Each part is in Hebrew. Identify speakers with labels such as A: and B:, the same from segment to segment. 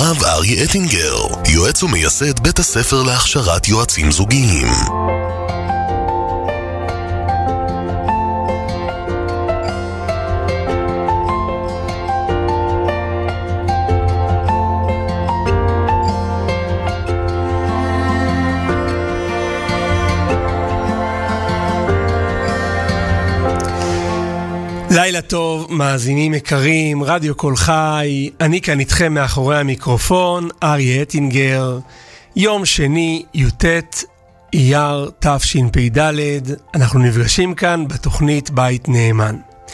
A: הרב אריה אטינגר, יועץ ומייסד בית הספר להכשרת יועצים זוגיים.
B: לילה טוב, מאזינים יקרים, רדיו כל חי, אני כאן איתכם מאחורי המיקרופון, אריה אטינגר, יום שני, י"ט אייר תשפ"ד, אנחנו נפגשים כאן בתוכנית בית נאמן.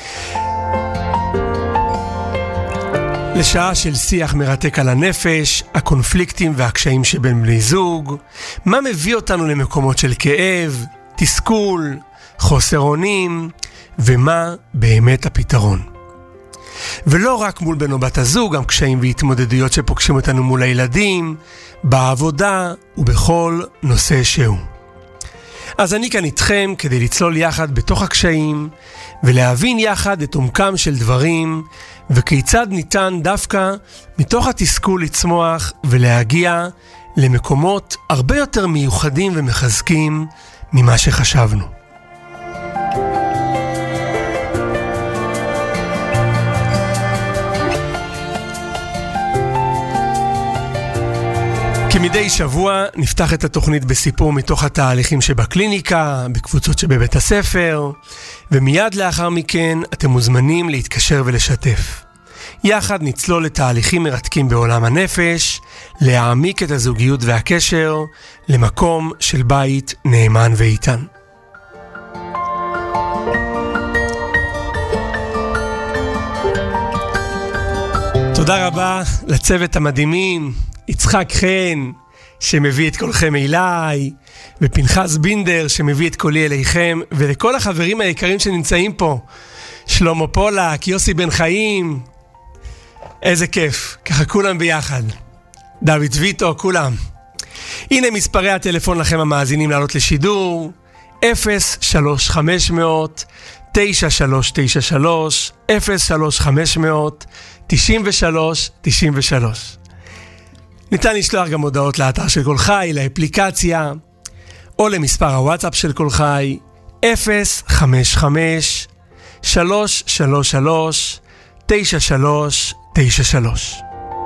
B: לשעה של שיח מרתק על הנפש, הקונפליקטים והקשיים שבין בני זוג, מה מביא אותנו למקומות של כאב, תסכול, חוסר אונים, ומה באמת הפתרון. ולא רק מול בן או בת הזוג, גם קשיים והתמודדויות שפוגשים אותנו מול הילדים, בעבודה ובכל נושא שהוא. אז אני כאן איתכם כדי לצלול יחד בתוך הקשיים, ולהבין יחד את עומקם של דברים, וכיצד ניתן דווקא מתוך התסכול לצמוח ולהגיע למקומות הרבה יותר מיוחדים ומחזקים ממה שחשבנו. כמדי שבוע נפתח את התוכנית בסיפור מתוך התהליכים שבקליניקה, בקבוצות שבבית הספר, ומיד לאחר מכן אתם מוזמנים להתקשר ולשתף. יחד נצלול לתהליכים מרתקים בעולם הנפש, להעמיק את הזוגיות והקשר למקום של בית נאמן ואיתן. תודה רבה לצוות המדהימים, יצחק חן שמביא את קולכם אליי, ופנחס בינדר שמביא את קולי אליכם, ולכל החברים היקרים שנמצאים פה, שלמה פולק, יוסי בן חיים, איזה כיף, ככה כולם ביחד, דוד ויטו, כולם. הנה מספרי הטלפון לכם המאזינים לעלות לשידור, 03-500 9393 03-500 9393. ניתן לשלוח גם הודעות לאתר של כל חי, לאפליקציה, או למספר הוואטסאפ של כל חי, 055-333-9393.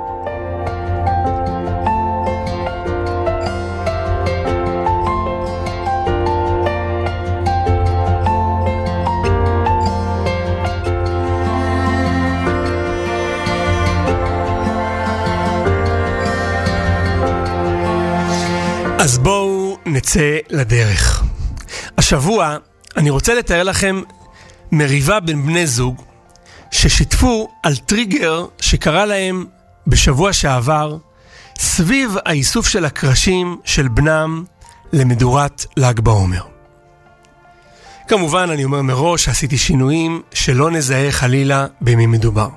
B: אז בואו נצא לדרך. השבוע אני רוצה לתאר לכם מריבה בין בני זוג ששיתפו על טריגר שקרה להם בשבוע שעבר סביב האיסוף של הקרשים של בנם למדורת ל"ג בעומר. כמובן אני אומר מראש שעשיתי שינויים שלא נזהה חלילה במי מדובר.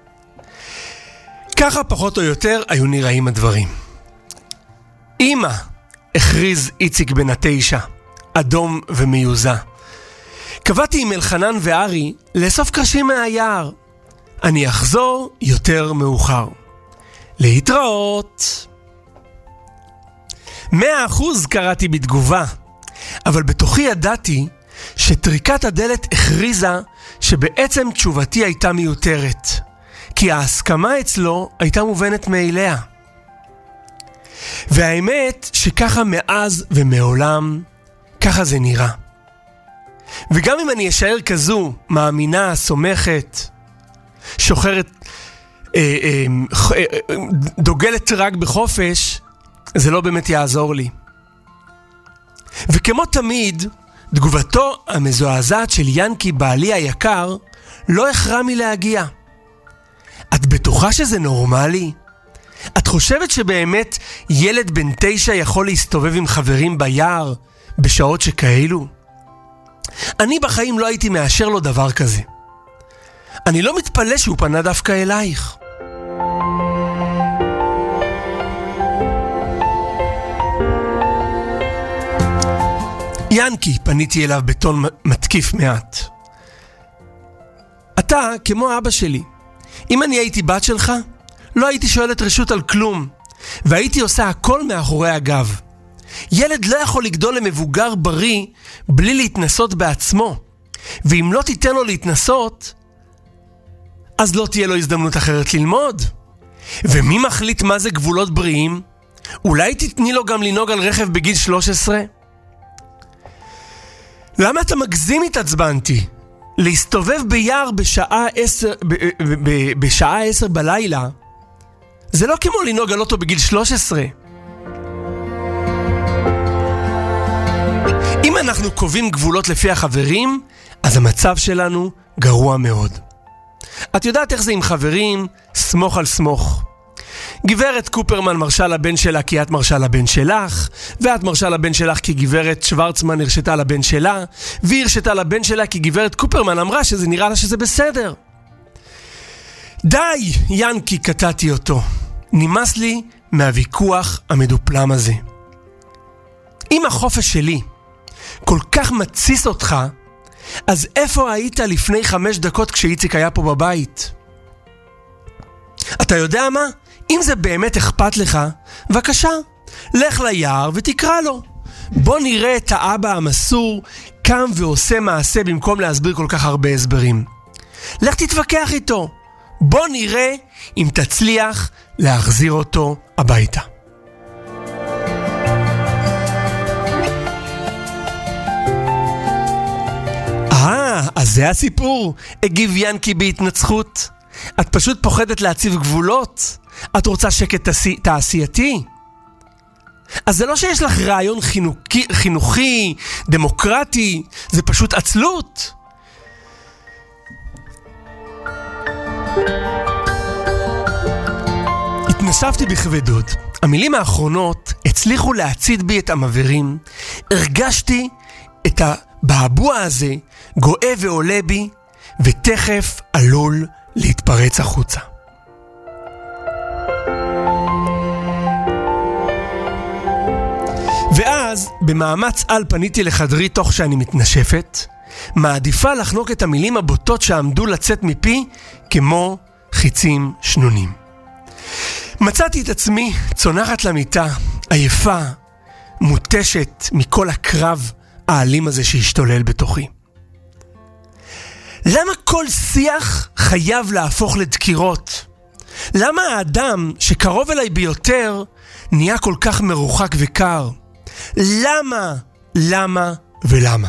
B: ככה פחות או יותר היו נראים הדברים. אמא, הכריז איציק בן 9, אדום ומיוזה. קבעתי עם אלחנן וארי לאסוף קרשים מהיער. אני אחזור יותר מאוחר. להתראות. 100% קראתי בתגובה, אבל בתוכי ידעתי שטריקת הדלת הכריזה שבעצם תשובתי הייתה מיותרת, כי ההסכמה אצלו הייתה מובנת מאליה. והאמת שככה מאז ומעולם, ככה זה נראה. וגם אם אני אשאר כזו, מאמינה, סומכת, שוחרת, דוגלת רק בחופש, זה לא באמת יעזור לי. וכמו תמיד, תגובתו המזועזעת של ינקי בעלי היקר, לא הכרע מלהגיע. את בטוחה שזה נורמלי? את חושבת שבאמת ילד בן 9 יכול להסתובב עם חברים ביער בשעות שכאלו? אני בחיים לא הייתי מאשר לו דבר כזה. אני לא מתפלא שהוא פנה דווקא אלייך. ינקי, פניתי אליו בטון מתקיף מעט. אתה כמו אבא שלי. אם אני הייתי בת שלך, לא הייתי שואלת רשות על כלום, והייתי עושה הכל מאחורי הגב. ילד לא יכול לגדול למבוגר בריא בלי להתנסות בעצמו, ואם לא תיתן לו להתנסות, אז לא תהיה לו הזדמנות אחרת ללמוד. ומי מחליט מה זה גבולות בריאים? אולי תתני לו גם לנהוג על רכב בגיל 13? למה אתה מגזים? התעצבנתי. להסתובב ביער בשעה 10 בלילה, זה לא כמו לנהוג על אוטו בגיל 13. אם אנחנו קובעים גבולות לפי החברים, אז המצב שלנו גרוע מאוד. את יודעת איך זה עם חברים? סמוך על סמוך. גברת קופרמן מרשה לבן שלה כי את מרשה לבן שלך, ואת מרשה לבן שלך כי גברת שוורצמן הרשתה לבן שלה, והיא הרשתה לבן שלה כי גברת קופרמן אמרה שזה נראה לה שזה בסדר. די, ינקי, קטעתי אותו. נמאס לי מהוויכוח המדופלם הזה. אם החופש שלי כל כך מציס אותך, אז איפה היית לפני 5 דקות כשאיציק היה פה בבית? אתה יודע מה? אם זה באמת אכפת לך, בבקשה, לך ליער ותקרא לו. בוא נראה את האבא המסור קם ועושה מעשה במקום להסביר כל כך הרבה הסברים. לך תתווכח איתו. בוא נראה אם תצליח להחזיר אותו הביתה. אז זה הסיפור, הגיב ינקי בהתנצחות. את פשוט פוחדת להציב גבולות? את רוצה שקט תעשייתי? אז זה לא שיש לך רעיון חינוכי, דמוקרטי, זה פשוט עצלות. התנשפתי בכבדות. המילים האחרונות הצליחו להציד בי את המעברים. הרגשתי את הבעבוע הזה גואה ועולה בי, ותכף עלול להתפרץ החוצה. ואז במאמץ על פניתי לחדרי תוך שאני מתנשפת, מעדיפה לחנוק את המילים הבוטות שעמדו לצאת מפי כמו חיצים שנונים. מצאתי את עצמי צונחת למיטה, עייפה, מוטשת מכל הקרב האלים הזה שהשתולל בתוכי. למה כל שיח חייב להפוך לדקירות? למה האדם שקרוב אליי ביותר נהיה כל כך מרוחק וקר? למה? למה ולמה?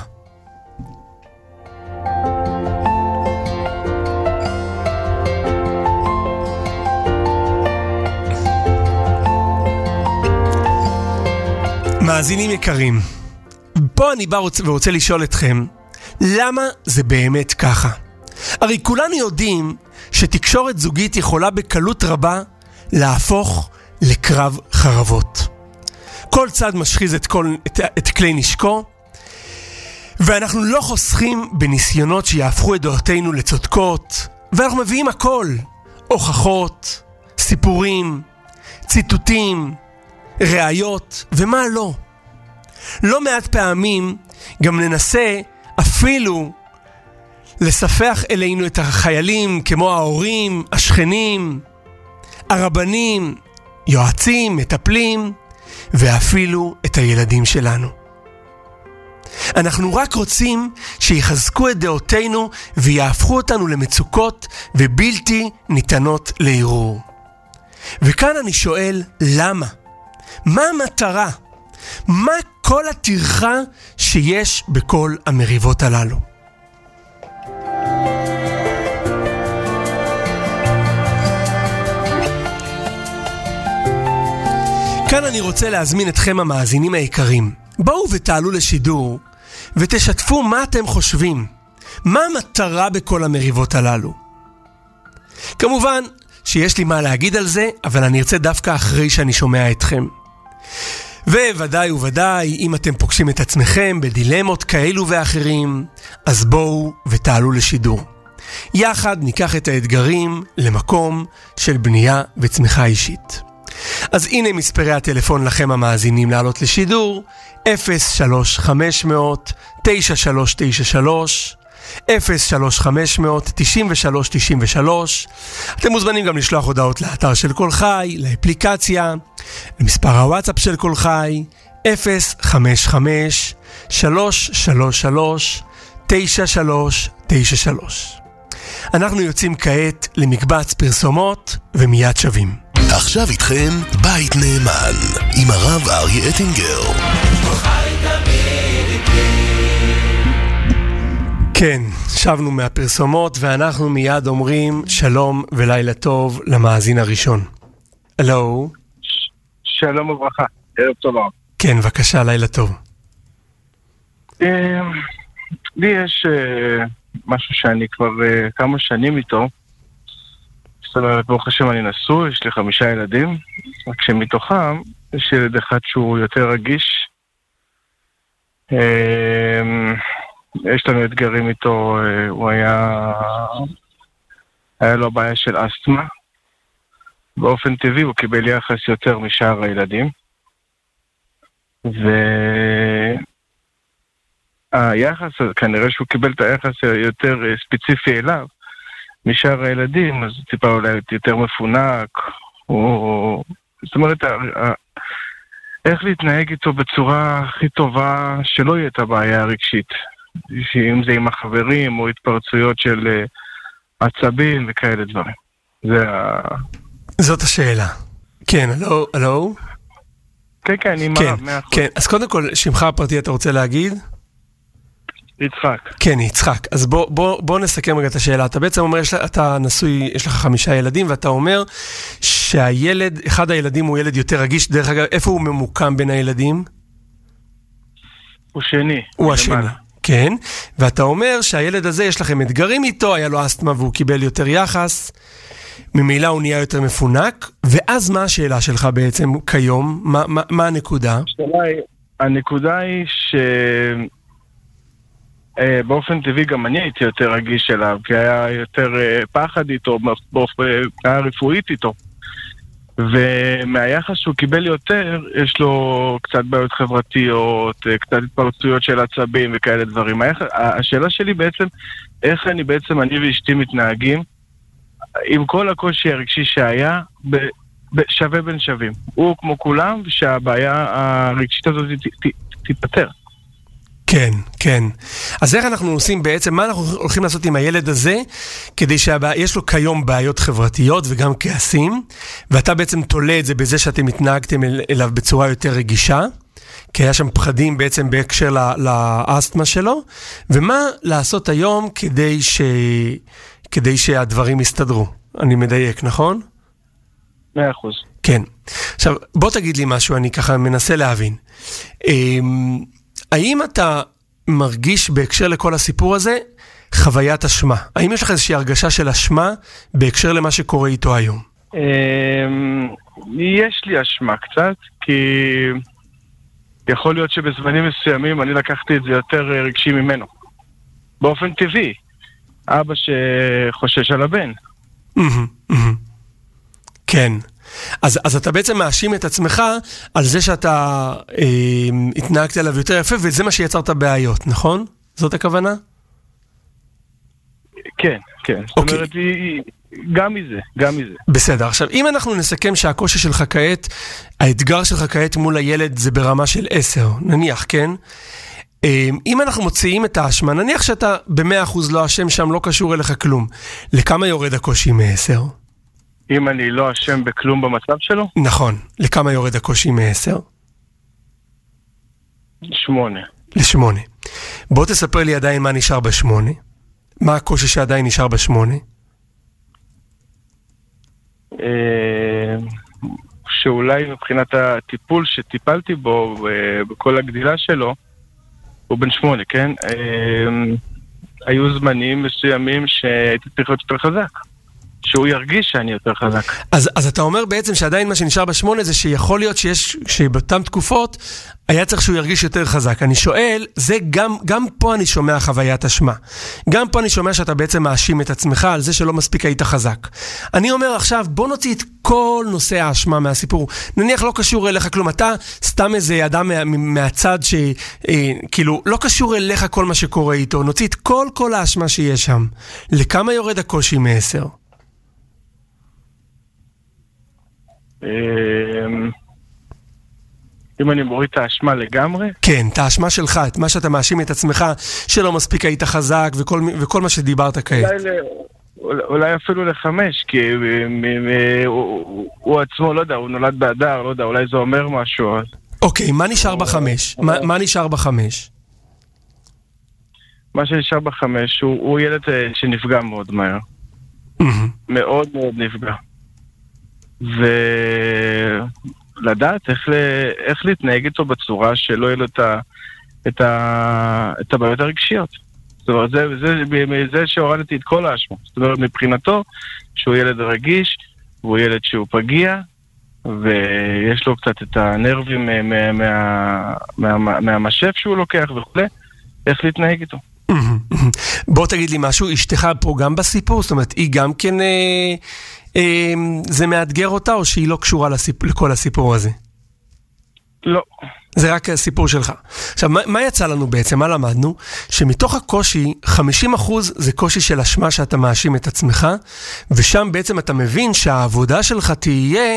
B: מאזינים יקרים, פה אני בא ורוצה לשאול אתכם, למה זה באמת ככה? הרי כולנו יודעים שתקשורת זוגית יכולה בקלות רבה להפוך לקרב חרבות. כל צד משחיז את כלי נשקו, ואנחנו לא חוסכים בניסיונות שיהפכו את דעותינו לצודקות, ואנחנו מביאים הכל, הוכחות, סיפורים, ציטוטים, ראיות, ומה לא. לא מעט פעמים גם ננסה אפילו לספח אלינו את החיילים כמו ההורים, השכנים, הרבנים, יועצים, מטפלים, ואפילו את הילדים שלנו. אנחנו רק רוצים שיחזקו את דעותינו ויהפכו אותנו למצוקות ובלתי ניתנות לערעור. וכאן אני שואל, למה? מה המטרה? מה כל הטרחה שיש בכל המריבות הללו? כאן אני רוצה להזמין אתכם המאזינים היקרים. בואו ותעלו לשידור ותשתפו מה אתם חושבים. מה המטרה בכל המריבות הללו? כמובן שיש לי מה להגיד על זה, אבל אני ארצה דווקא אחרי שאני שומע אתכם. וודאי וודאי, אם אתם פוגשים את עצמכם בדילמות כאלו ואחרים, אז בואו ותעלו לשידור. יחד ניקח את האתגרים למקום של בנייה וצמיחה אישית. אז הנה מספרי הטלפון לכם המאזינים לעלות לשידור, 03-500-9393, 03-500-93-93. אתם מוזמנים גם לשלוח הודעות לאתר של כל חי, לאפליקציה, למספר הוואטסאפ של כל חי, 055-333-9393. אנחנו יוצאים כעת למקבץ פרסומות ומיד שווים.
A: עכשיו איתכם בית נאמן עם הרב אריה אטינגר.
B: כן, שבנו מהפרסומות ואנחנו מיד אומרים שלום ולילה טוב למאזין הראשון. הלו.
C: שלום וברכה, ערב טוב.
B: כן, בבקשה, לילה טוב.
C: לי יש משהו שאני כבר כמה שנים איתו. זאת אומרת, ברוך השם אני נשוי, יש לי 5 ילדים, רק שמתוכם יש ילד אחד שהוא יותר רגיש. יש לנו אתגרים איתו, הוא היה לו בעיה של אסתמה. באופן טבעי הוא קיבל יחס יותר משאר הילדים. והיחס, כנראה שהוא קיבל את היחס יותר ספציפי אליו משאר הילדים, אז טיפה אולי יותר מפונק. זאת אומרת, איך להתנהג איתו בצורה הכי טובה שלא יהיה את הבעיה הרגשית. אם זה עם החברים או התפרצויות של עצבים וכאלה דברים.
B: זאת השאלה. כן, הלו?
C: כן, אני מרב, 100%.
B: כן, אז קודם כל, שמך הפרטי אתה רוצה להגיד?
C: יצחק.
B: כן, יצחק. אז בוא נסכם רגע את השאלה. אתה בעצם אומר, אתה נשוי, יש לך 5 ילדים, ואתה אומר שהילד, אחד הילדים הוא ילד יותר רגיש. דרך אגב, איפה הוא ממוקם בין הילדים?
C: הוא שני.
B: הוא השני. כן, ואתה אומר שהילד הזה יש לכם אתגרים איתו, היה לו אסתמה והוא קיבל יותר יחס, ממילא הוא נהיה יותר מפונק, ואז מה השאלה שלך בעצם כיום? מה הנקודה?
C: הנקודה היא שבאופן טבעי גם אני הייתי יותר רגיש אליו, כי היה יותר פחד איתו, היה רפואית איתו. ומהיחס שהוא קיבל יותר, יש לו קצת בעיות חברתיות, קצת התפרצויות של עצבים וכאלה דברים. השאלה שלי בעצם, איך אני ואשתי מתנהגים, עם כל הקושי הרגשי שהיה, שווה בין שווים. הוא כמו כולם, שהבעיה הרגשית הזאת תיפטר.
B: כן, כן. אז איך אנחנו עושים בעצם, מה אנחנו הולכים לעשות עם הילד הזה, כדי שיש לו כיום בעיות חברתיות וגם כעסים, ואתה בעצם תולה את זה בזה שאתם התנהגתם אליו בצורה יותר רגישה, כי היה שם פחדים בעצם בהקשר לאסתמה שלו, ומה לעשות היום כדי שהדברים יסתדרו. אני מדייק, נכון?
C: 100%.
B: כן. עכשיו, בוא תגיד לי משהו, אני ככה מנסה להבין. האם אתה מרגיש בהקשר לכל הסיפור הזה חוויית אשמה? האם יש לך איזושהי הרגשה של אשמה בהקשר למה שקורה איתו היום?
C: יש לי אשמה קצת, כי יכול להיות שבזמנים מסוימים אני לקחתי את זה יותר רגשי ממנו. באופן טבעי. אבא שחושש על הבן.
B: כן. אז אתה בעצם מאשים את עצמך על זה שאתה התנהגת עליו יותר יפה, וזה מה שיצרת בעיות, נכון? זאת הכוונה?
C: כן, כן. זאת אומרת, גם מזה.
B: בסדר. עכשיו, אם אנחנו נסכם שהקושי שלך כעת, האתגר שלך כעת מול הילד זה ברמה של 10, נניח, כן? אם אנחנו מוציאים את האשמה, נניח שאתה ב100% לא אשם שם, לא קשור אליך כלום. לכמה יורד הקושי מ10?
C: אם אני לא אשם בכלום במצב שלו?
B: נכון. לכמה יורד הקושי מ10?
C: 8.
B: ל8. בוא תספר לי עדיין מה נשאר ב8. מה הקושי שעדיין נשאר ב8?
C: שאולי מבחינת הטיפול שטיפלתי בו, בכל הגדילה שלו, הוא בן 8, כן? היו זמנים מסוימים שהייתי צריך להיות יותר חזק. שהוא ירגיש שאני יותר חזק.
B: אז אתה אומר בעצם שעדיין מה שנשאר ב8 זה שיכול להיות שבאותן תקופות היה צריך שהוא ירגיש יותר חזק. אני שואל, זה גם פה אני שומע חוויית אשמה. גם פה אני שומע שאתה בעצם מאשים את עצמך על זה שלא מספיק היית חזק. אני אומר עכשיו, בוא נוציא את כל נושא האשמה מהסיפור. נניח לא קשור אליך כלום, אתה סתם איזה אדם מהצד שכאילו לא קשור אליך כל מה שקורה איתו. נוציא את כל האשמה שיש שם. לכמה יורד הקושי מ10?
C: אם אני מוריד את האשמה לגמרי?
B: כן, את האשמה שלך, את מה שאתה מאשים את עצמך, שלא מספיק היית חזק וכל מה שדיברת כעת.
C: אולי אפילו ל5, כי הוא עצמו, לא יודע, הוא נולד באדר, לא יודע, אולי זה אומר משהו.
B: אוקיי, מה נשאר ב5? מה נשאר ב5?
C: מה שנשאר ב5 הוא ילד שנפגע מאוד מהר. מאוד מאוד נפגע. ולדעת איך להתנהג איתו בצורה שלא יהיה לו את הבעיות הרגשיות. זאת אומרת, זה שהורדתי את כל האשמה. זאת אומרת, מבחינתו, שהוא ילד רגיש, והוא ילד שהוא פגיע, ויש לו קצת את הנרבים מהמשף שהוא לוקח וכו', איך להתנהג איתו.
B: בוא תגיד לי משהו, אשתך פה גם בסיפור? זאת אומרת, היא גם כן... זה מאתגר אותה, או שהיא לא קשורה לכל הסיפור הזה?
C: לא.
B: זה רק הסיפור שלך. עכשיו, מה יצא לנו בעצם? מה למדנו? שמתוך הקושי, 50% זה קושי של אשמה שאתה מאשים את עצמך, ושם בעצם אתה מבין שהעבודה שלך תהיה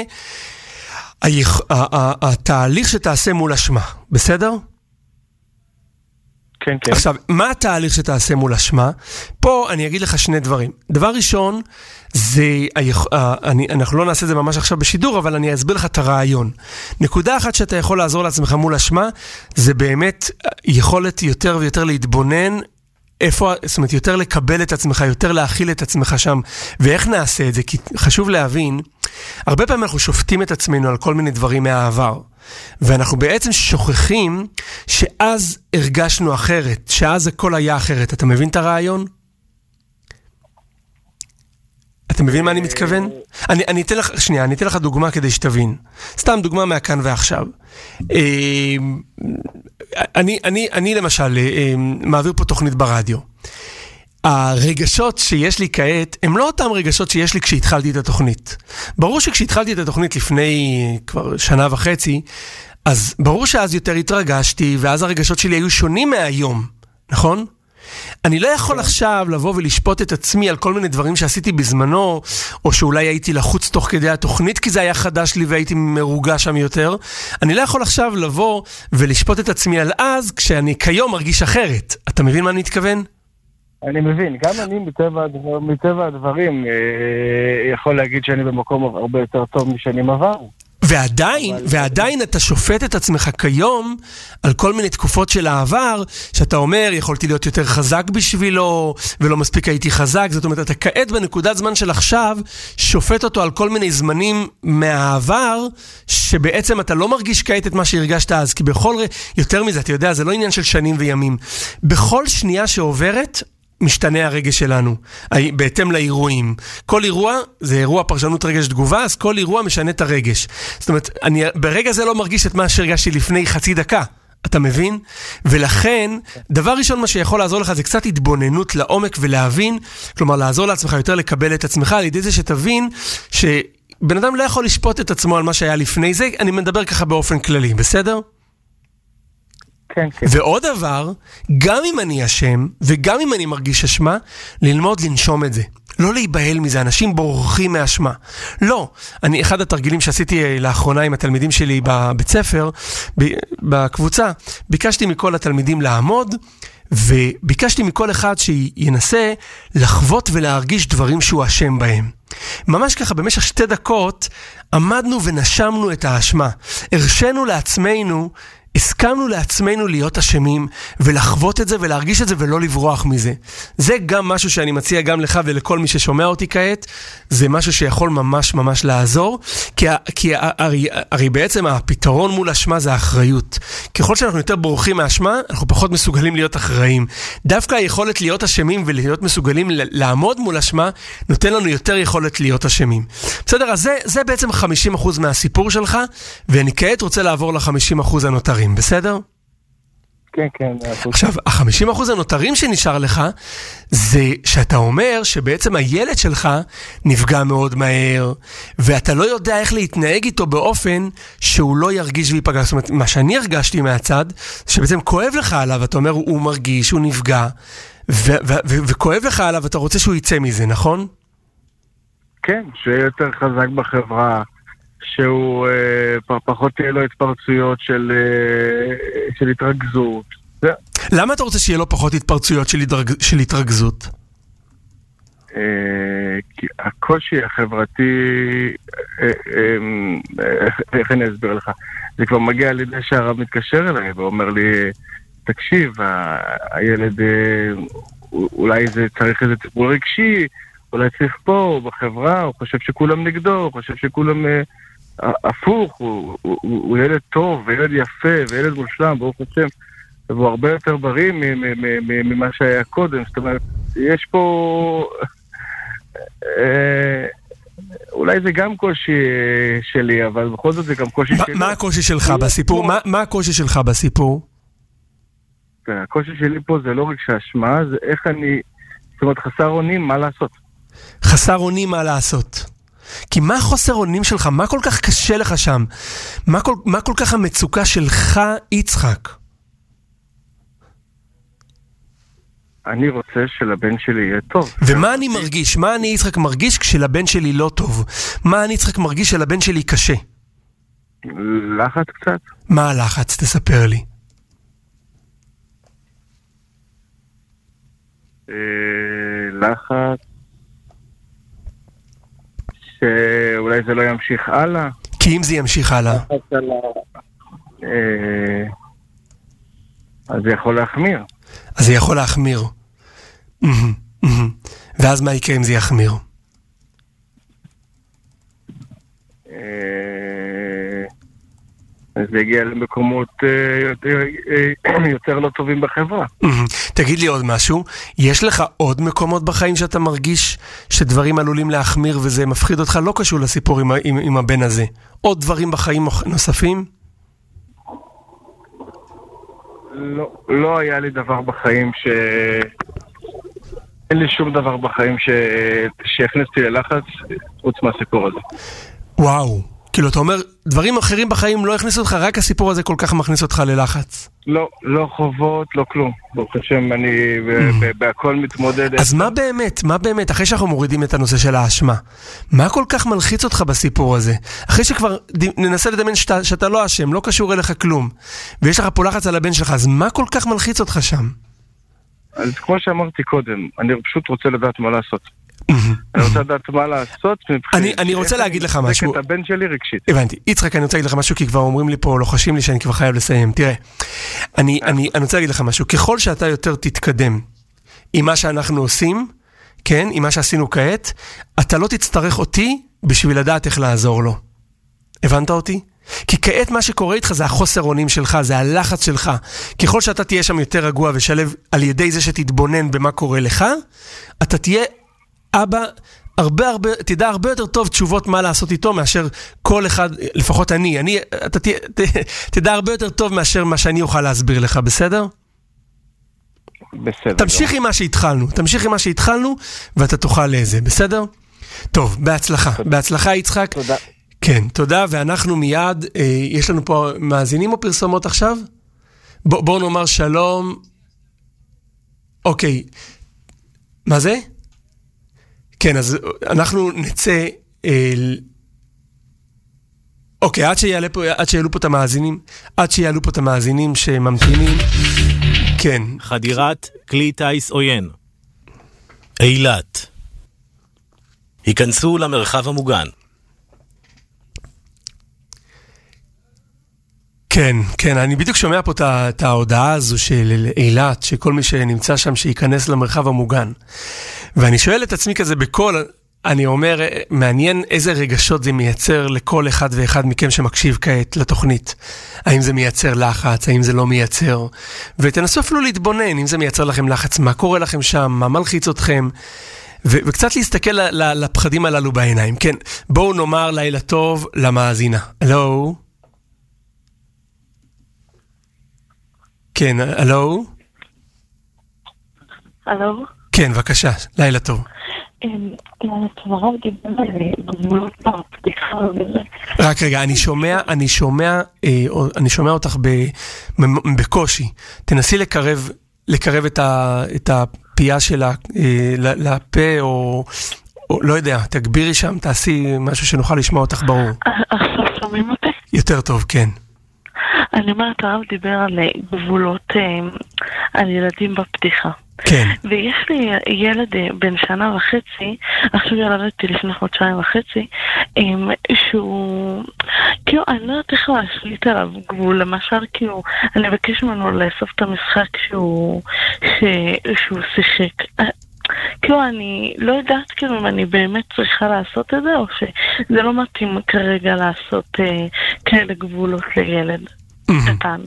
B: התהליך שתעשה מול אשמה. בסדר?
C: כן, כן.
B: עכשיו, מה התהליך שתעשה מול אשמה? פה אני אגיד לך שני דברים. דבר ראשון, אנחנו לא נעשה את זה ממש עכשיו בשידור, אבל אני אסביר לך את הרעיון. נקודה אחת שאתה יכול לעזור לעצמך מול אשמה, זה באמת יכולת יותר ויותר להתבונן, זאת אומרת, יותר לקבל את עצמך, יותר להכיל את עצמך שם, ואיך נעשה את זה? כי חשוב להבין, הרבה פעמים אנחנו שופטים את עצמנו על כל מיני דברים מהעבר, ואנחנו בעצם שוכחים שאז הרגשנו אחרת, שאז הכל היה אחרת. אתה מבין את הרעיון? אתה מבין מה אני מתכוון? אני אתן לך דוגמה כדי שתבין. סתם דוגמה מהכאן ועכשיו. אני למשל מעביר פה תוכנית ברדיו. הרגשות שיש לי כעת הם לא אותם רגשות שיש לי כשהתחלתי את התוכנית. ברור שכשהתחלתי את התוכנית לפני כבר שנה וחצי, אז ברור שאז יותר התרגשתי, ואז הרגשות שלי היו שונים מהיום, נכון? אני לא יכול עכשיו לבוא ולשפוט את עצמי על כל מיני דברים שעשיתי בזמנו, או שאולי הייתי לחוץ תוך כדי התוכנית, כי זה היה חדש לי והייתי מרוגש שם יותר. אני לא יכול עכשיו לבוא ולשפוט את עצמי על אז, כשאני כיום מרגיש אחרת. אתה מבין מה אני מתכוון?
C: אני מבין, גם אני מטבע הדברים יכול להגיד שאני במקום הרבה יותר טוב משנים עברו.
B: ועדיין אתה שופט את עצמך כיום על כל מיני תקופות של העבר, שאתה אומר, יכולתי להיות יותר חזק בשבילו, ולא מספיק הייתי חזק. זאת אומרת, אתה כעת בנקודת זמן של עכשיו, שופט אותו על כל מיני זמנים מהעבר, שבעצם אתה לא מרגיש כעת את מה שהרגשת אז, כי יותר מזה, אתה יודע, זה לא עניין של שנים וימים. בכל שנייה שעוברת, משתנה הרגש שלנו, בהתאם לאירועים. כל אירוע, זה אירוע פרשנות רגש תגובה, אז כל אירוע משנה את הרגש. זאת אומרת, אני ברגע זה לא מרגיש את מה שהרגשתי לפני חצי דקה. אתה מבין? ולכן, דבר ראשון מה שיכול לעזור לך זה קצת התבוננות לעומק ולהבין, כלומר לעזור לעצמך יותר לקבל את עצמך, על ידי זה שתבין שבן אדם לא יכול לשפוט את עצמו על מה שהיה לפני זה, אני מדבר ככה באופן כללי, בסדר?
C: כן, כן.
B: ועוד דבר, גם אם אני אשם, וגם אם אני מרגיש אשמה, ללמוד לנשום את זה. לא להיבהל מזה, אנשים בורחים מהאשמה. לא. אחד התרגילים שעשיתי לאחרונה עם התלמידים שלי בבית ספר, בקבוצה, ביקשתי מכל התלמידים לעמוד, וביקשתי מכל אחד שינסה לחוות ולהרגיש דברים שהוא אשם בהם. ממש ככה, במשך 2 דקות, עמדנו ונשמנו את האשמה. הרשנו לעצמנו הסכמנו לעצמנו להיות אשמים, ולחוות את זה, ולהרגיש את זה, ולא לברוח מזה. זה גם משהו שאני מציע גם לך ולכל מי ששומע אותי כעת, זה משהו שיכול ממש ממש לעזור, כי הרי בעצם הפתרון מול אשמה זה האחריות. ככל שאנחנו יותר בורחים מהאשמה, אנחנו פחות מסוגלים להיות אחראים. דווקא היכולת להיות אשמים ולהיות מסוגלים לעמוד מול אשמה, נותן לנו יותר יכולת להיות אשמים. בסדר, אז זה בעצם 50% מהסיפור שלך, ואני כעת רוצה לעבור ל-50% הנותרים, בסדר?
C: כן, כן.
B: עכשיו, ה-50% הנותרים שנשאר לך, זה שאתה אומר שבעצם הילד שלך נפגע מאוד מהר, ואתה לא יודע איך להתנהג איתו באופן שהוא לא ירגיש ויפגע. זאת אומרת, מה שאני הרגשתי מהצד, שבעצם כואב לך עליו, אתה אומר, הוא מרגיש, הוא נפגע, וכואב לך עליו, אתה רוצה שהוא יצא מזה, נכון?
C: כן, שיהיה יותר חזק בחברה, שהוא פחות תהיה לו התפרצויות של התרגזות.
B: למה אתה רוצה שיהיה לו פחות התפרצויות של התרגזות?
C: כי הקושי החברתי, איך אני אסביר לך? זה כבר מגיע לידי שהרב מתקשר אליי ואומר לי, תקשיב, הילד אולי זה צריך איזה טיפול רגשי, אולי צריך פה, בחברה, הוא חושב שכולם נגדו, הוא חושב שכולם הפוך, הוא ילד טוב, וילד יפה, וילד מושלם, ברוך השם, והוא הרבה יותר בריא ממה שהיה קודם. זאת אומרת, יש פה אולי זה גם קושי שלי, אבל בכל זאת זה גם קושי שלי.
B: מה הקושי שלך בסיפור? מה הקושי שלך בסיפור?
C: הקושי שלי פה זה לא רק שהאשמה, זה איך אני, זאת אומרת, חסר אונים, מה לעשות?
B: חסר אונים, מה לעשות? כי מה חוסר אונים שלך? מה כל כך קשה לך שם? מה כל כך המצוקה שלך, יצחק?
C: אני רוצה שלבן שלי יהיה טוב.
B: ומה אני מרגיש? מה אני, יצחק, מרגיש כשלבן שלי לא טוב? מה אני, יצחק, מרגיש שלבן שלי קשה?
C: לחץ קצת.
B: מה הלחץ? תספר לי.
C: לחץ שאולי זה לא ימשיך הלאה.
B: כי אם זה ימשיך הלאה
C: אז זה יכול להחמיר.
B: אז זה יכול להחמיר. ואז מה יקרה אם זה יחמיר?
C: אז זה יגיע למקומות יותר לא טובים בחברה.
B: תגיד לי עוד משהו, יש לך עוד מקומות בחיים שאתה מרגיש שדברים עלולים להחמיר וזה מפחיד אותך? לא קשור לסיפור עם הבן הזה. עוד דברים בחיים נוספים?
C: לא היה לי דבר בחיים אין לי שום דבר בחיים שהכנסתי ללחץ חוץ מהסיפור הזה.
B: וואו, כאילו אתה אומר, דברים אחרים בחיים לא הכניסו אותך, רק הסיפור הזה כל כך מכניס אותך ללחץ.
C: לא חובות, לא כלום. ברוך השם, אני בהכל מתמודד.
B: אז מה באמת, אחרי שאנחנו מורידים את הנושא של האשמה, מה כל כך מלחיץ אותך בסיפור הזה? אחרי שכבר ננסה לדמיין שאתה לא אשם, לא קשור אליך כלום, ויש לך פה לחץ על הבן שלך, אז מה כל כך מלחיץ אותך שם?
C: אז כמו שאמרתי קודם, אני פשוט רוצה לדעת מה לעשות. אני רוצה לדעת מה לעשות.
B: אני רוצה להגיד לך משהו.
C: את הבן שלי רגשית.
B: הבנתי. יצחק, אני רוצה להגיד לך משהו, כי כבר אומרים לי פה, לוחשים לי שאני כבר חייב לסיים. תראה, אני רוצה להגיד לך משהו. ככל שאתה יותר תתקדם עם מה שאנחנו עושים, כן, עם מה שעשינו כעת, אתה לא תצטרך אותי בשביל לדעת איך לעזור לו. הבנת אותי? כי כעת מה שקורה איתך זה החוסר אונים שלך, זה הלחץ שלך. ככל שאתה תהיה שם יותר רגוע ושלב על ידי זה שתתבונן במה קורה לך, אתה תהיה אבא, תדע הרבה יותר טוב תשובות מה לעשות איתו מאשר כל אחד, לפחות אתה תדע הרבה יותר טוב מאשר מה שאני אוכל להסביר לך, בסדר?
C: בסדר.
B: תמשיך עם מה שהתחלנו, ואתה תוכל לזה, בסדר? טוב, בהצלחה יצחק.
C: תודה.
B: כן, תודה, ואנחנו מיד, יש לנו פה מאזינים או פרסומות עכשיו? בואו נאמר שלום. אוקיי, מה זה? כן, אז אנחנו נצא אוקיי, עד שיעלו פה את המאזינים שממתינים. כן.
D: חדירת כלי טייס עוין. אילת. היכנסו למרחב המוגן.
B: כן, כן, אני בדיוק שומע פה את ההודעה הזו של אילת, שכל מי שנמצא שם שייכנס למרחב המוגן. ואני שואל את עצמי כזה בכל, אני אומר, מעניין איזה רגשות זה מייצר לכל אחד ואחד מכם שמקשיב כעת לתוכנית. האם זה מייצר לחץ, האם זה לא מייצר. ותנסו אפילו להתבונן, אם זה מייצר לכם לחץ, מה קורה לכם שם, מה מלחיץ אתכם. וקצת להסתכל לפחדים הללו בעיניים. כן, בואו נאמר לילה טוב למאזינה. הלו? כן, הלו?
E: הלו?
B: כן, בבקשה, לילה טוב. רק רגע, אני שומע אותך בקושי. תנסי לקרב את הפייה שלה לפה, או לא יודע, תגבירי שם, תעשי משהו שנוכל לשמוע אותך ברור.
E: עכשיו שומעים אותי?
B: יותר טוב, כן.
E: אני אומרת, הרב דיבר על גבולות, על ילדים בפתיחה.
B: כן.
E: ויש לי ילד בן 1.5 שנה, עכשיו ילדתי לפני 1.5 חודשים, שהוא, כאילו, אני לא יודעת איך להשליט עליו גבול, למשל, כאילו, אני מבקש ממנו לאסוף את המשחק שהוא שיחק. כאילו, אני לא יודעת כאילו אם אני באמת צריכה לעשות את זה, או שזה לא מתאים כרגע לעשות כאלה גבולות לילד קטן.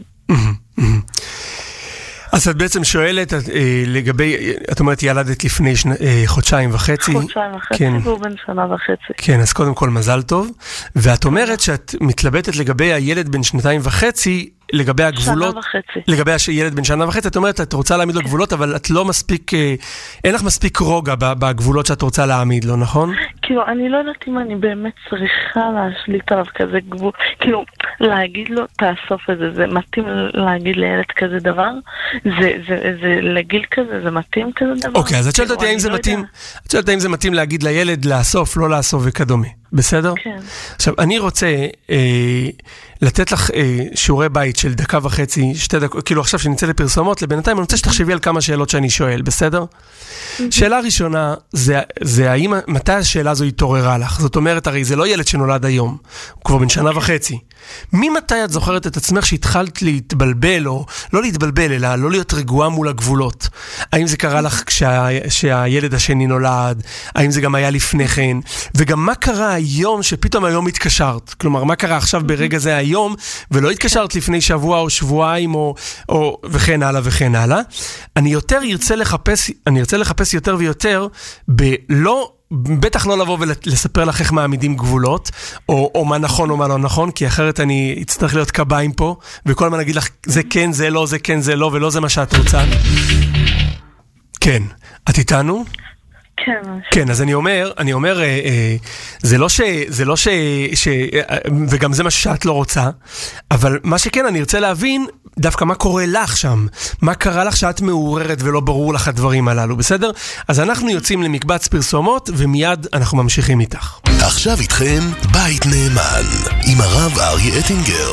B: אז את בעצם שואלת לגבי, את אומרת ילדת לפני 1.5 חודשים.
E: 1.5 חודשים, והוא בן 1.5 שנה.
B: כן, אז קודם כל מזל טוב. ואת אומרת שאת מתלבטת לגבי הילד בן 2.5, לגבי הגבולות,
E: 1.5 שנה.
B: לגבי הילד בן 1.5 שנה, את אומרת, את רוצה להעמיד לו גבולות, אבל את לא מספיק, אין לך מספיק רוגע בגבולות שאת רוצה להעמיד לו, נכון?
E: כאילו, אני לא יודעת אם אני באמת צריכה להשליט עליו כזה גבול, כאילו, להגיד לו, תאסוף את זה, זה מתאים להגיד לילד כזה דבר? זה לגיל כזה, זה מתאים כזה דבר?
B: אוקיי, אז את שואלת אותי האם זה מתאים, את שואלת האם זה מתאים להגיד לילד לאסוף, לא לאסוף וכדומה, בסדר?
E: כן.
B: עכשיו, אני רוצה לתת לך שיעורי בית של 1.5 דקות, 2 דקות, כאילו עכשיו שנצא לפרסומות, לבינתיים אני רוצה שתחשבי על כמה שאלות שאני שואל, בסדר? שאלה ראשונה, זה האם, מתי השאלה הזו התעוררה לך? זאת אומרת, הרי זה לא ילד שנולד היום, הוא כבר בן 1.5 שנה. ממתי את זוכרת את עצמך שהתחלת להתבלבל, או לא להתבלבל, אלא לא להיות רגועה מול הגבולות? האם זה קרה לך כשהילד השני נולד? האם זה גם היה לפני כן? וגם מה קרה היום שפתאום היום התקשרת? כלומר, מה קרה עכשיו ברגע זה היום, ולא התקשרת לפני שבוע או שבועיים, או וכן הלאה וכן הלאה? אני ארצה לחפש יותר ויותר בטח לא לבוא ולספר לך איך מעמידים גבולות, או מה נכון או מה לא נכון, כי אחרת אני אצטרך להיות קביים פה, וכל הזמן אגיד לך, זה כן, זה לא, זה כן, זה לא, ולא זה מה שאת רוצה. כן, את איתנו?
E: כן.
B: כן, אז אני אומר, זה לא וגם זה מה שאת לא רוצה, אבל מה שכן, אני ארצה להבין דווקא מה קורה לך שם, מה קרה לך שאת מעוררת ולא ברור לך הדברים הללו, בסדר? אז אנחנו יוצאים למקבץ פרסומות, ומיד אנחנו ממשיכים איתך.
A: עכשיו איתכם בית נאמן, עם הרב אריה אטינגר.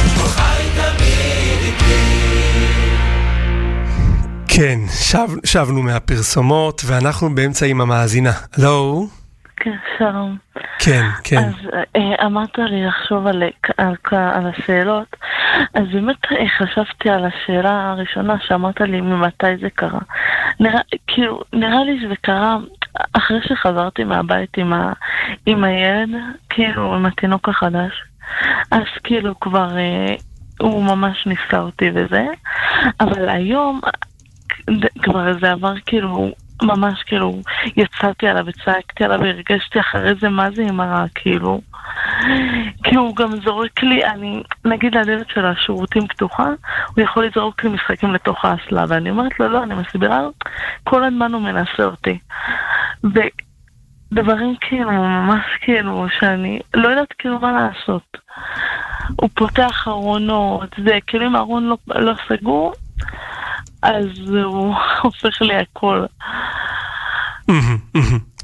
B: כן, שבנו מהפרסומות, ואנחנו באמצע עם המאזינה. הלו?
E: כן, שלום.
B: כן, כן.
E: אז אמרת לי לחשוב על השאלות, אז באמת חשבתי על השאלה הראשונה שאמרת לי ממתי זה קרה. נראה לי שזה קרה אחרי שחזרתי מהבית עם הילד, כאילו עם התינוק החדש. אז כאילו כבר הוא ממש ניסה אותי וזה, אבל היום כבר זה עבר כאילו, ממש כאילו, יצאתי עליו וצעקתי עליו והרגשתי אחרי זה מה זה אמרה, כאילו הוא גם זורק לי, אני נגיד לדלת של השירותים פתוחה, הוא יכול לזרוק לי משחקים לתוך האסלה, ואני אומרת לו, לא, אני מסבירה, כל הזמן הוא מנסה אותי, ודברים כאילו, ממש כאילו, שאני לא יודעת כאילו מה לעשות. הוא פותח ארונות, זה כאילו אם הארון לא סגור, אז הוא הופך לי הכל.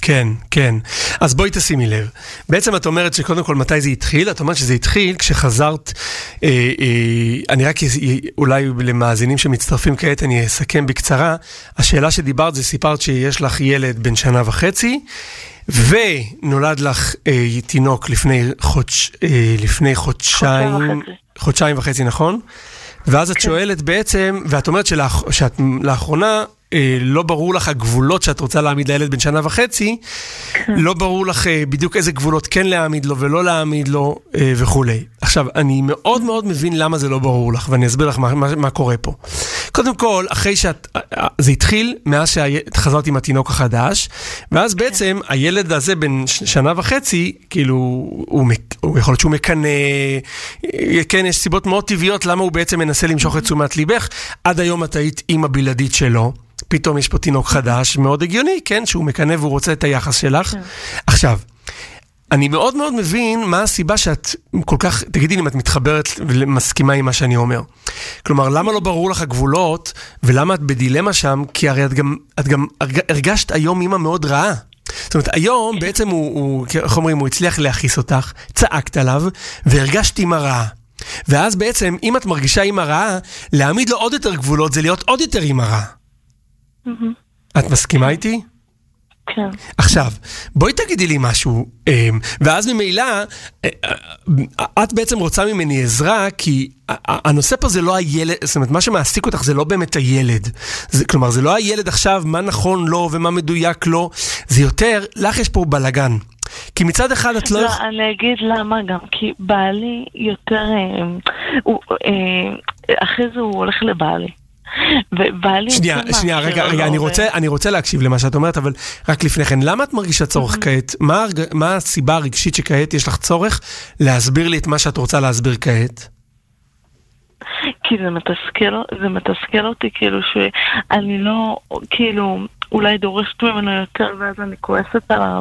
B: כן, כן. אז בואי תשימי לב. בעצם את אומרת שקודם כל מתי זה התחיל? את אומרת שזה התחיל כשחזרת, אני רק אולי למאזינים שמצטרפים כעת אני אסכם בקצרה. השאלה שדיברת זה סיפרת שיש לך ילד בן 1.5, ונולד לך תינוק לפני חודשיים וחצי, נכון? ואז את שואלת בעצם, ואת אומרת שאת לאחרונה לא ברור לך הגבולות שאת רוצה להעמיד לילד בן 1.5, לא ברור לך בדיוק איזה גבולות כן להעמיד לו ולא להעמיד לו וכו'. עכשיו, אני מאוד מאוד מבין למה זה לא ברור לך, ואני אסביר לך מה קורה פה. קודם כל, אחרי זה התחיל מאז שחזרתי עם התינוק החדש, ואז בעצם הילד הזה בן 1.5, כאילו, הוא יכול להיות שהוא מקנה, כן, יש סיבות מאוד טבעיות למה הוא בעצם מנסה למשוך את תשומת ליבך. עד היום את היית אימא בלעדית שלו, פתאום יש פה תינוק חדש, מאוד הגיוני, כן, שהוא מקנה והוא רוצה את היחס שלך. עכשיו, אני מאוד מאוד מבין מה הסיבה שאת כל כך, תגידי לי אם את מתחברת ומסכימה עם מה שאני אומר. כלומר, למה לא ברור לך הגבולות, ולמה את בדילמה שם, כי הרי את גם הרגשת היום אימא מאוד רעה. זאת אומרת, היום בעצם איך אומרים, הוא הצליח להכיס אותך, צעקת עליו, והרגשת אימא רעה. ואז בעצם, אם את מרגישה אימא רעה, להעמיד לו עוד יותר גבולות, זה להיות עוד יותר אימא רעה. את מסכימה איתי?
E: כן.
B: עכשיו, בואי תגידי לי משהו, ואז ממילא, את בעצם רוצה ממני עזרה, כי הנושא פה זה לא הילד, זאת אומרת, מה שמעסיק אותך זה לא באמת הילד. כלומר, זה לא הילד עכשיו, מה נכון לו ומה מדויק לו, זה יותר, לך יש פה בלגן. כי מצד אחד את לא...
E: אני אגיד למה גם, כי בעלי יותר, אחרי זה הוא הולך לבעלי.
B: שנייה, רגע, אני רוצה להקשיב למה שאת אומרת, אבל רק לפני כן, למה את מרגישה צורך כעת? מה הסיבה הרגשית שכעת יש לך צורך להסביר לי את מה שאת רוצה להסביר כעת?
E: כי זה מתסכל אותי, כאילו שאני לא, כאילו, אולי דורשת ממנו יותר, ואז אני כועסת עליו,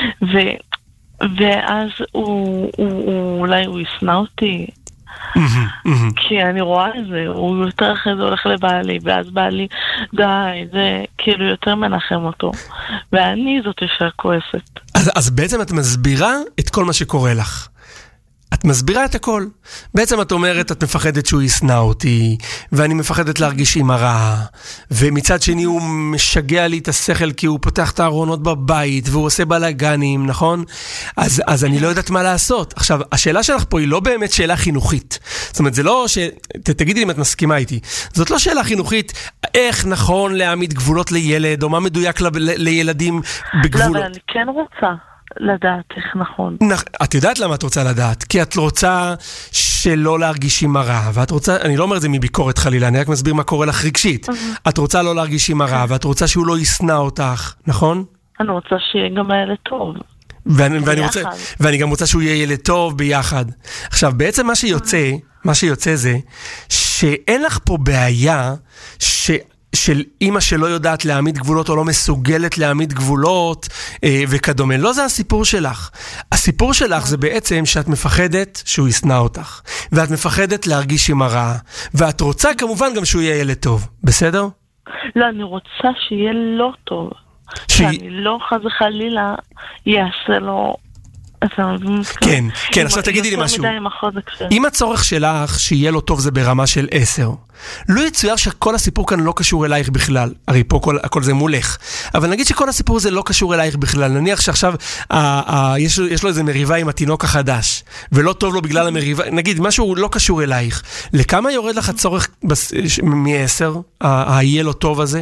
E: ואז אולי הוא ישנא אותי. כי אני רואה את זה, הוא יותר אחרי זה הולך לבעלי, ואז בעלי, די, זה כאילו יותר מנחם אותו, ואני זאת ישר כועסת.
B: אז בעצם את מסבירה את כל מה שקורה לך. את מסבירה את הכל. בעצם את אומרת, את מפחדת שהוא ישנא אותי, ואני מפחדת להרגיש עם הרע, ומצד שני הוא משגע לי את השכל, כי הוא פותח את הארונות בבית, והוא עושה בלגנים, נכון? אז אני לא יודעת מה לעשות. עכשיו, השאלה שלך פה היא לא באמת שאלה חינוכית. זאת אומרת, זה לא תגידי לי אם את מסכימה איתי. זאת לא שאלה חינוכית, איך נכון להעמיד גבולות לילד, או מה מדויק לילדים בגבולות.
E: לא, אבל אני כן רוצה לדעת איך נכון.
B: את יודעת למה את רוצה לדעת? כי את רוצה שלא להרגיש עם הרע, ואת רוצה, אני לא אומר את זה מביקורת חלילה, אני רק מסביר מה קורה לך רגשית. את רוצה לא להרגיש עם הרע, ואת רוצה שהוא לא ישנא אותך, נכון?
E: אני רוצה שיהיה גם הילד טוב.
B: ואני גם רוצה שהוא יהיה ילד טוב ביחד. עכשיו, בעצם מה שיוצא זה, שאין לך פה בעיה של אמא שלא יודעת להעמיד גבולות או לא מסוגלת להעמיד גבולות וכדומה. לא זה הסיפור שלך. הסיפור שלך זה בעצם שאת מפחדת שהוא ישנא אותך, ואת מפחדת להרגיש עם הרע, ואת רוצה כמובן גם שהוא יהיה ילד טוב. בסדר?
E: לא, אני רוצה שיהיה לא טוב. שאני לא חס וחלילה יעשה לו...
B: כן, עכשיו תגידי לי משהו. אם הצורך שלך שיהיה לו טוב זה ברמה של 10, לא יצויר שכל הסיפור כאן לא קשור אלייך בכלל, הרי פה הכל זה מולך, אבל נגיד שכל הסיפור זה לא קשור אלייך בכלל, נניח שעכשיו יש לו איזה מריבה עם התינוק החדש, ולא טוב לו בגלל המריבה, נגיד משהו לא קשור אלייך, לכמה יורד לך הצורך מ-10, היהיה לו טוב הזה?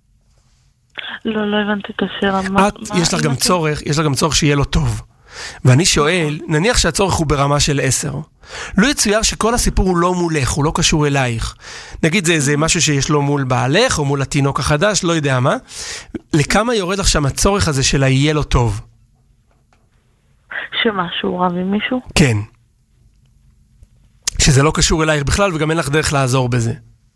E: לא הבנתי את השאלה.
B: יש לך גם צורך שיהיה לו טוב. ואני שואל, נניח שהצורך הוא ברמה של 10, לא יצויר שכל הסיפור הוא לא מולך, הוא לא קשור אלייך. נגיד זה משהו שיש לו מול בעלך, או מול התינוק החדש, לא יודע מה. לכמה יורד לך שם הצורך הזה של יהיה לו טוב?
E: שמשהו רב עם מישהו?
B: כן. שזה לא קשור אלייך בכלל, וגם אין לך דרך לעזור בזה.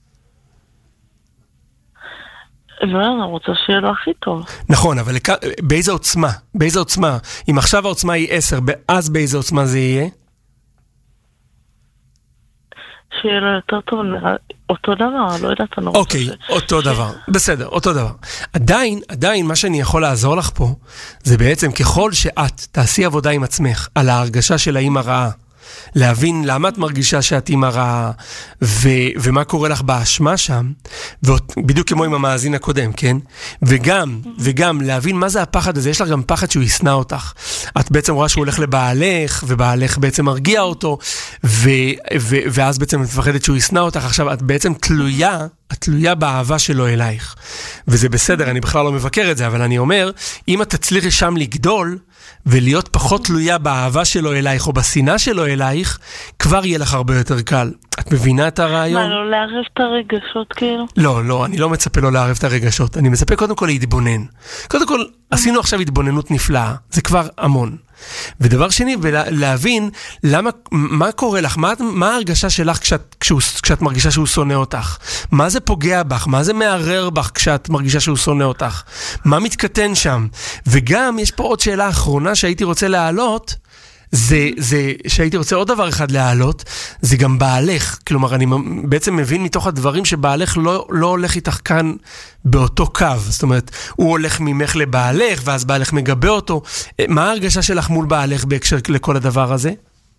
E: לא, אני רוצה שיהיה לו הכי טוב.
B: נכון, אבל באיזה עוצמה? באיזה עוצמה? אם עכשיו העוצמה היא 10, אז באיזה עוצמה זה יהיה?
E: שיהיה לו יותר טוב, אותו דבר, לא יודעת, אני רוצה
B: אוקיי, אותו דבר, בסדר, אותו דבר. עדיין מה שאני יכול לעזור לך פה, זה בעצם ככל שאת תעשי עבודה עם עצמך, על ההרגשה של האמא רעה, להבין למה את מרגישה שאת אימא רעה, ומה קורה לך באשמה שם, בדיוק כמו עם המאזין הקודם, כן? וגם להבין מה זה הפחד הזה, יש לך גם פחד שהוא ישנא אותך. את בעצם רואה שהוא הולך לבעלך, ובעלך בעצם מרגיע אותו, ואז בעצם את מפחדת שהוא ישנא אותך. עכשיו, את בעצם תלויה באהבה שלו אלייך. וזה בסדר, אני בכלל לא מבקר את זה, אבל אני אומר, אם את תצליחי שם לגדול, ולהיות פחות תלויה באהבה שלו אלייך, או בשנאה שלו אלייך, כבר יהיה לך הרבה יותר קל. את מבינה את הרעיון?
E: מה, לא לערב את הרגשות כאילו?
B: לא, אני לא מצפה לא לערב את הרגשות. אני מצפה קודם כל להתבונן. קודם כל, עשינו עכשיו התבוננות נפלאה. זה כבר המון. ודבר שני, להבין מה קורה לך, מה ההרגשה שלך כשאת מרגישה שהוא שונא אותך? מה זה פוגע בך? מה זה מערער בך כשאת מרגישה שהוא שונא אותך? מה מתקטן שם? וגם יש פה עוד שאלה אחרונה שהייתי רוצה להעלות, שהייתי רוצה עוד דבר אחד להעלות, זה גם בעלך. כלומר, אני בעצם מבין מתוך הדברים שבעלך לא הולך איתך כאן באותו קו. זאת אומרת, הוא הולך ממך לבעלך, ואז בעלך מגבה אותו. מה ההרגשה שלך מול בעלך בהקשר לכל הדבר הזה?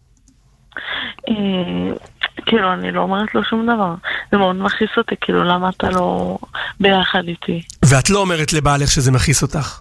E: כאילו, אני לא אומרת לו שום דבר. זה מאוד מכיס אותי, כאילו, למה אתה לא ביחד איתי?
B: ואת לא אומרת לבעלך שזה מכיס אותך?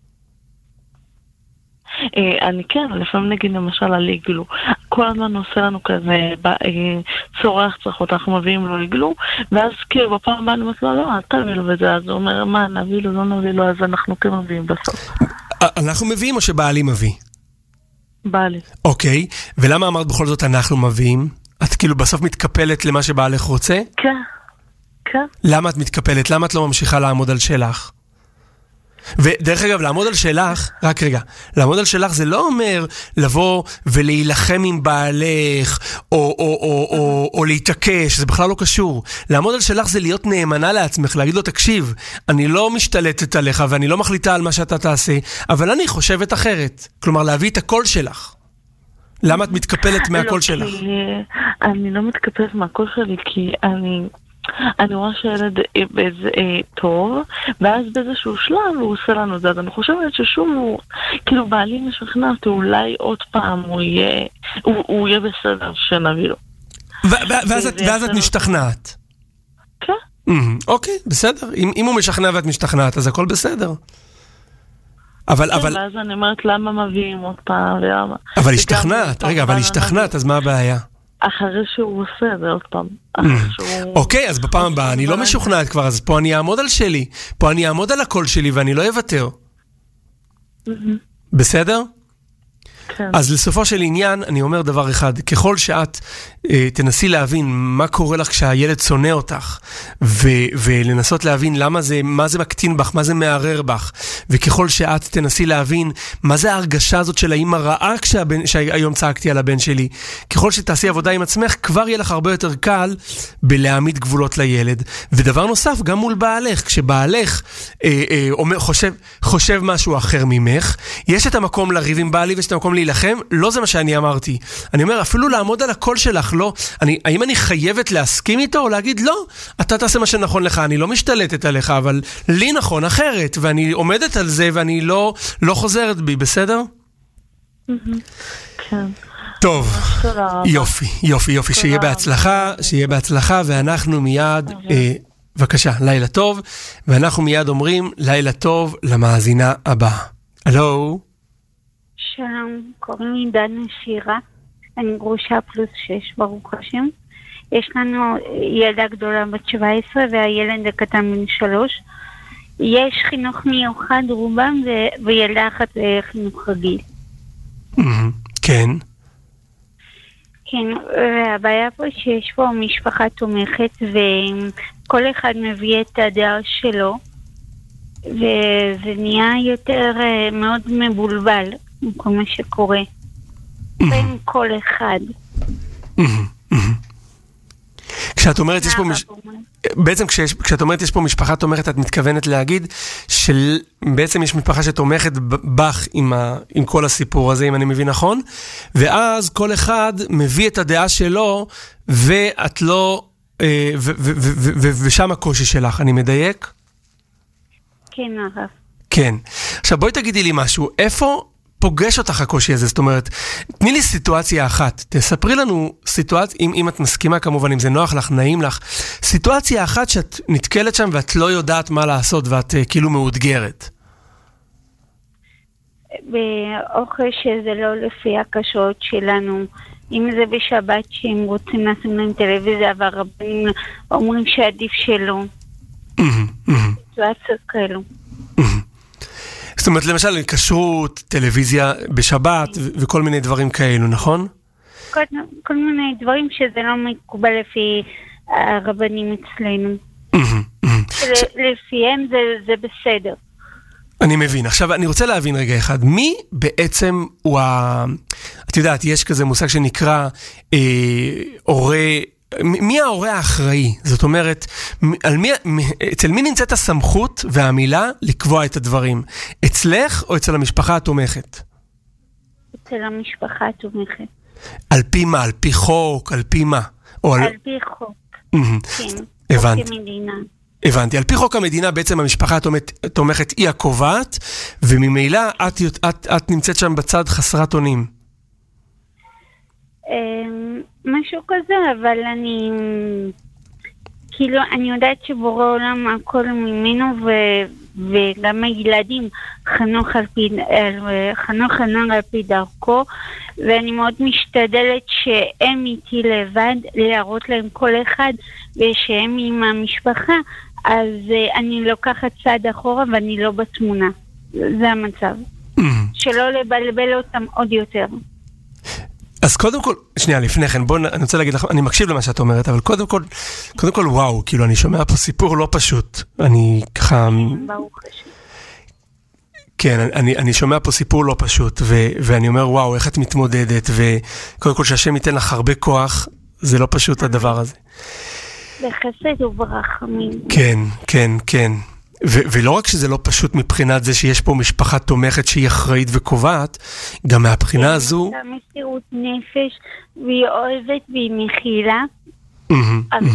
E: אני כן, לפעמים נגיד למשל עלי גלו, כל הזמן עושה לנו כזה צורח צרחות, אנחנו מביאים לו עגלו, ואז כאילו בפעם הבאה אני אומרת לו, לא, אל תביא לו וזה, אז הוא אומר, מה, נביא לו, לא נביא לו, אז אנחנו כן מביאים בסוף.
B: אנחנו מביאים או שבעלי מביא?
E: בעלי.
B: אוקיי, ולמה אמרת בכל זאת אנחנו מביאים? את כאילו בסוף מתקפלת למה שבעלך רוצה?
E: כן, כן.
B: למה את מתקפלת? למה את לא ממשיכה לעמוד על שלך? ודרך אגב, לעמוד על שלך, רק רגע, לעמוד על שלך זה לא אומר לבוא ולהילחם עם בעלך, או להתעקש, זה בכלל לא קשור. לעמוד על שלך זה להיות נאמנה לעצמך, להגיד לו, תקשיב, אני לא משתלטת עליך, ואני לא מחליטה על מה שאתה תעשה, אבל אני חושבת אחרת. כלומר, להביא את הקול שלך. למה את מתקפלת מהקול שלך?
E: אני לא מתקפלת מהקול שלי, כי אני רואה שילד טוב, ואז באיזשהו שלב הוא עושה לנו זה, אז אני חושבת ששוב, כאילו בעלי משכנע אותי, אולי עוד פעם הוא יהיה בסדר שנביא לו.
B: ואז את משתכנעת?
E: כן.
B: אוקיי, בסדר. אם הוא משכנע ואת משתכנעת, אז הכל בסדר. אבל
E: ואז אני אומרת, למה מביאים עוד פעם ולמה?
B: אבל השתכנעת, רגע, אבל השתכנעת, אז מה הבעיה?
E: אחרי שהוא עושה זה עוד פעם.
B: אוקיי, אז בפעם הבאה אני לא משוכנעת כבר, אז פה אני אעמוד על שלי, פה אני אעמוד על הקול שלי ואני לא אוותר. בסדר?
E: כן.
B: אז לסופו של עניין, אני אומר דבר אחד, ככל שאת תנסי להבין מה קורה לך כשהילד שונא אותך, ולנסות להבין מה זה מקטין בך, מה זה מערער בך, וככל שאת תנסי להבין מה זה ההרגשה הזאת של האמא רעה שהיום צעקתי על הבן שלי, ככל שתעשי עבודה עם עצמך, כבר יהיה לך הרבה יותר קל בלהעמיד גבולות לילד. ודבר נוסף, גם מול בעלך, כשבעלך חושב משהו אחר ממך, יש את המקום לריב עם בעלי ויש את המקום להילחם, לא זה מה שאני אמרתי. אני אומר, אפילו לעמוד על הקול שלך, לא. האם אני חייבת להסכים איתו או להגיד, לא, אתה תעשה מה שנכון לך, אני לא משתלטת עליך, אבל לי נכון אחרת, ואני עומדת על זה, ואני לא חוזרת בי, בסדר?
E: כן.
B: טוב, יופי, שיהיה בהצלחה, ואנחנו מיד, בבקשה, לילה טוב, ואנחנו מיד אומרים, לילה טוב למאזינה הבאה. הלו?
F: שלום, קוראים לי דנה שירה, אני גרושה פלוס 6, ברוך השם. יש לנו ילדה גדולה בת 17 והילד הקטן בן 3. יש חינוך מיוחד רובם וילדה אחת חינוך רגיל.
B: כן.
F: כן, והבעיה פה שיש פה משפחה תומכת וכל אחד מביא את הדעה שלו, וזה נהיה יותר מאוד מבולבל. כל מה שקורה בין כל אחד.
B: כשאת אומרת יש פה בעצם כשאת אומרת יש פה משפחה תומכת, את מתכוונת להגיד שבעצם יש משפחה שתומכת בך עם כל הסיפור הזה, אם אני מבין נכון, ואז כל אחד מביא את הדעה שלו, ואת לא, ושם הקושי שלך, אני מדייק?
F: כן, הרב.
B: כן. עכשיו בואי תגידי לי משהו, איפה פוגש אותך הקושי הזה? זאת אומרת, תני לי סיטואציה אחת, תספרי לנו סיטואציה, אם את מסכימה כמובן, אם זה נוח לך, נעים לך, סיטואציה אחת שאת נתקלת שם ואת לא יודעת מה לעשות ואת כאילו מאותגרת.
F: באוכל שזה לא לפי הקשות שלנו, אם זה בשבת שהם רוצים לשים להם טלוויזיה והרבנים אומרים שעדיף שלא. סיטואציות כאלו.
B: זאת אומרת, למשל, כשרות, טלוויזיה בשבת וכל מיני דברים כאלו, נכון?
F: כל מיני דברים שזה לא מקובל לפי הרבנים אצלנו. לפיהם זה בסדר.
B: אני מבין. עכשיו, אני רוצה להבין רגע אחד. מי בעצם הוא את יודעת, יש כזה מושג שנקרא מי ההורה האחראי? זאת אומרת, אצל מי נמצאת הסמכות והמילה לקבוע את הדברים? אצלך או אצל המשפחה התומכת?
F: אצל המשפחה התומכת.
B: על פי מה? על פי חוק? על פי מה?
F: על פי חוק. כן.
B: הבנתי.
F: חוק המדינה.
B: הבנתי. על פי חוק המדינה בעצם המשפחה התומכת היא הקובעת, וממילא את נמצאת שם בצד חסרת אונים.
F: משהו כזה, אבל אני יודעת שבורא עולם הכל ממנו, וגם הילדים חנוך הנער על פי דרכו, ואני מאוד משתדלת שהם איתי לבד, להראות להם כל אחד, ושהם עם המשפחה, אז אני לוקחת צעד אחורה ואני לא בתמונה. זה המצב. שלא לבלבל אותם עוד יותר.
B: אז קודם כל, שנייה, לפני כן, אני רוצה להגיד לך, אני מקשיב למה שאת אומרת, אבל קודם כל, וואו, כאילו, אני שומע פה סיפור לא פשוט. אני ככה... כן, אני שומע פה סיפור לא פשוט, ואני אומר, וואו, איך את מתמודדת, וקודם כל, שהשם ייתן לך הרבה כוח, זה לא פשוט הדבר הזה.
F: בחסד וברחמים.
B: כן, כן, כן. ולא רק שזה לא פשוט מבחינת זה שיש פה משפחה תומכת שהיא אחראית וקובעת, גם מהבחינה הזו...
F: גם מסירות נפש, והיא אוהבת והיא מכילה. אז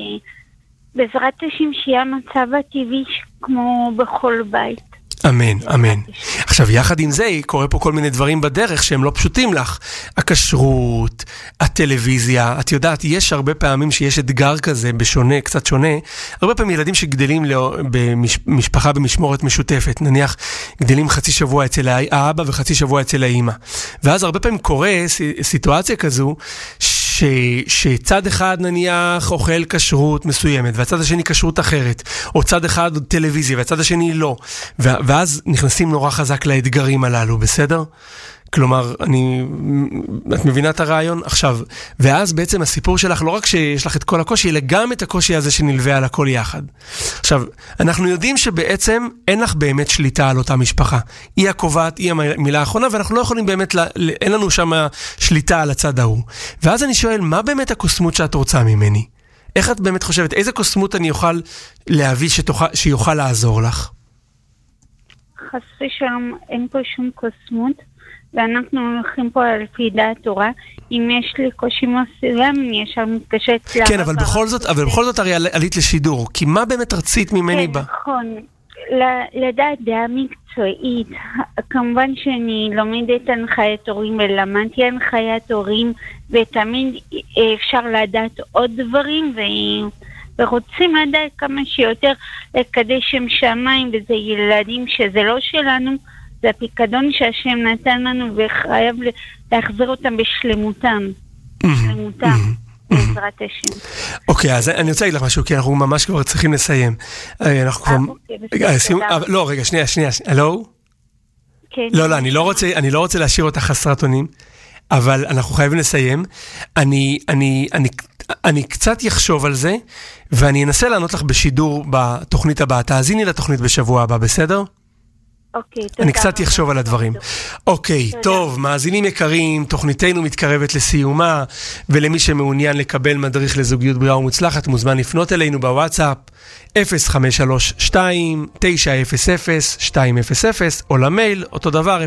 F: בעזרת השם שיהיה המצב הטבעי כמו בכל בית.
B: אמן, אמן. עכשיו, יחד עם זה, קורה פה כל מיני דברים בדרך שהם לא פשוטים לך. הכשרות, הטלוויזיה, את יודעת, יש הרבה פעמים שיש אתגר כזה, בשונה, קצת שונה, הרבה פעמים ילדים שגדלים במשפחה במשמורת משותפת, נניח, גדלים חצי שבוע אצל האבא וחצי שבוע אצל האמא. ואז הרבה פעמים קורה סיטואציה כזו, שצד אחד נניח אוכל כשרות מסוימת, והצד השני כשרות אחרת, או צד אחד טלוויזיה, והצד השני לא. ואז נכנסים נורא חזק לאתגרים הללו, בסדר? כלומר, את מבינה את הרעיון? עכשיו, ואז בעצם הסיפור שלך, לא רק שיש לך את כל הקושי, אלא גם את הקושי הזה שנלווה על הכל יחד. עכשיו, אנחנו יודעים שבעצם אין לך באמת שליטה על אותה משפחה. היא הקובעת, היא המילה האחרונה, ואנחנו לא יכולים באמת, אין לנו שם שליטה על הצד ההוא. ואז אני שואל, מה באמת הקוסמות שאת רוצה ממני? איך את באמת חושבת? איזה קוסמות אני אוכל להביא שיוכל לעזור לך?
F: חס ושלום, אין פה שום קוסמות. ואנחנו הולכים פה על פי דעת תורה. אם יש לי קושי מסוים, אני ישר מתקשרת לה...
B: כן, אבל בכל זאת הרי עלית לשידור, כי מה באמת רצית ממני בה?
F: כן, נכון. לדעת דעה מקצועית. כמובן שאני לומדת הנחיית הורים, ולמדתי הנחיית הורים, ותמיד אפשר לדעת עוד דברים, ורוצים לדעת כמה שיותר לקדש שם שמיים, וזה ילדים שזה לא שלנו, זה הפיקדון שהשם נתן לנו, וחייב להחזיר אותם בשלמותם. בשלמותם, בעזרת השם.
B: אוקיי, אז אני רוצה להגיד לך משהו, כי אנחנו ממש כבר צריכים לסיים. אנחנו כבר... לא, רגע, שנייה. הלו?
F: כן.
B: לא, אני לא רוצה להשאיר אותך חסרת אונים, אבל אנחנו חייבים לסיים. אני קצת יחשוב על זה, ואני אנסה לענות לך בשידור בתוכנית הבאה. תאזיני לתוכנית בשבוע הבא, בסדר? אני קצת יחשוב על הדברים. אוקיי, טוב, מאזינים יקרים, תוכניתנו מתקרבת לסיומה, ולמי שמעוניין לקבל מדריך לזוגיות בריאה ומוצלחת, מוזמן לפנות אלינו בוואטסאפ 053-900-200 או למייל, אותו דבר,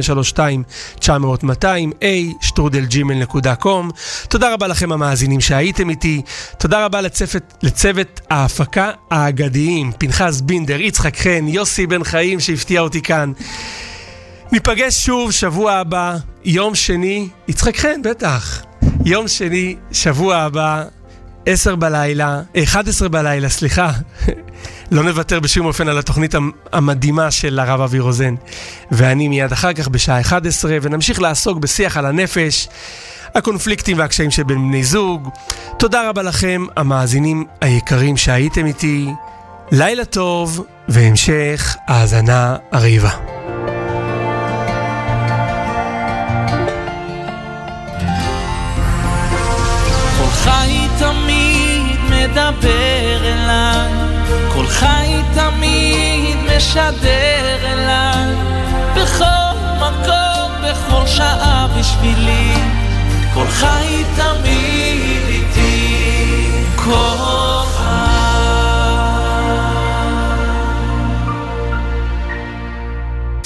B: 053-900-200, תודה רבה לכם המאזינים שהייתם איתי, תודה רבה לצוות ההפקה האגדיים, פנחס בינדר, יצחק חן, יוסי בן חיים שהפתיע אותי כאן. ניפגש שוב שבוע הבא, יום שני, יצחק חן בטח, יום שני, שבוע הבא, 11 בלילה, סליחה. לא נוותר בשום אופן על התוכנית המדהימה של הרב אבי רוזן. ואני מיד אחר כך בשעה 11, ונמשיך לעסוק בשיח על הנפש, הקונפליקטים והקשיים שבין בני זוג. תודה רבה לכם, המאזינים היקרים שהייתם איתי. לילה טוב, והמשך האזנה הרעיבה.
G: חי תמיד מדבר אליי, כל חי תמיד משדר אליי, בכל מקום, בכל שעה בשבילי, כל חי תמיד